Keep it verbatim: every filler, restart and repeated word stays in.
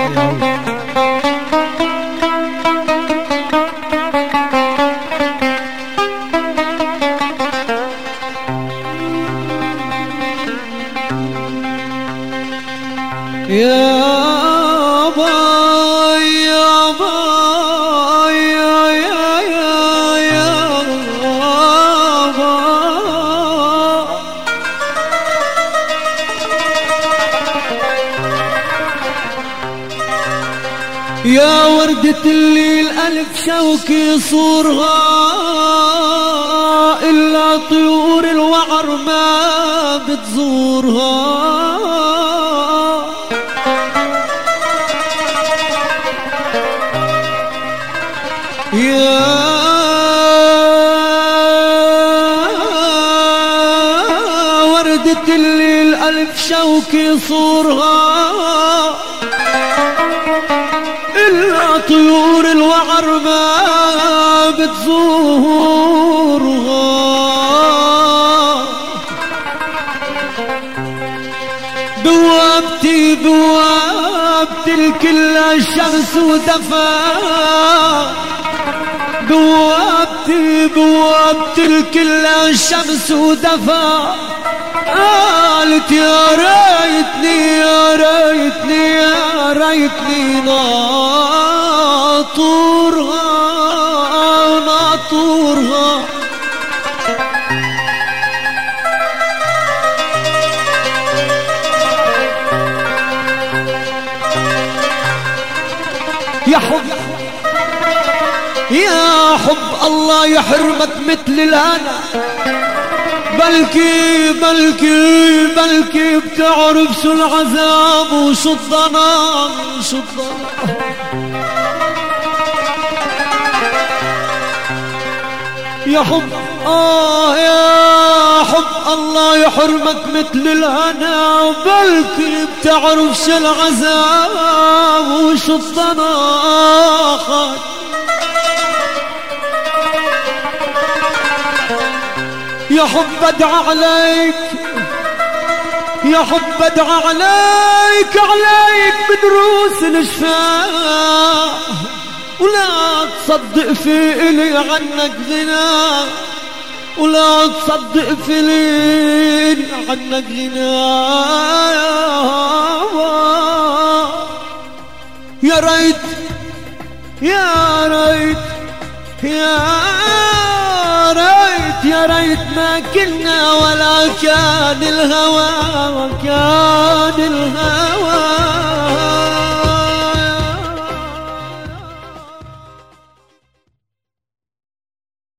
يا باي يا باي يا يا يا يا باي يا وردة الليل ألف شوكي صورها إلا طيور الوعر ما بتزورها يا وردة الليل ألف شوكي صورها إلا طيور الوعر ما بتزورها بوابتي بوابتي الكل الشمس ودفا بوابتي بوابتي الكل الشمس ودفا قالت يا ريتني يا ريتني يا ريتني ناطورها ناطورها يا حب يا حب الله يحرمك مثل الهنا بلكي بلكي بلكي بتعرف شو العذاب وشو الضنان شو الضنان يا حب آه يا حب الله يحرمك مثل الهنا بلكي بتعرف شو العذاب وشو الضنان يا حب ادعى عليك يا حب ادعى عليك عليك بدروس الشفاء ولا تصدق في إلي عنك غنى ولا تصدق في إلي عنك غنى يا ريت يا ريت يا ريت يا ريت ما كنا ولا كان الهوى وكان الهوى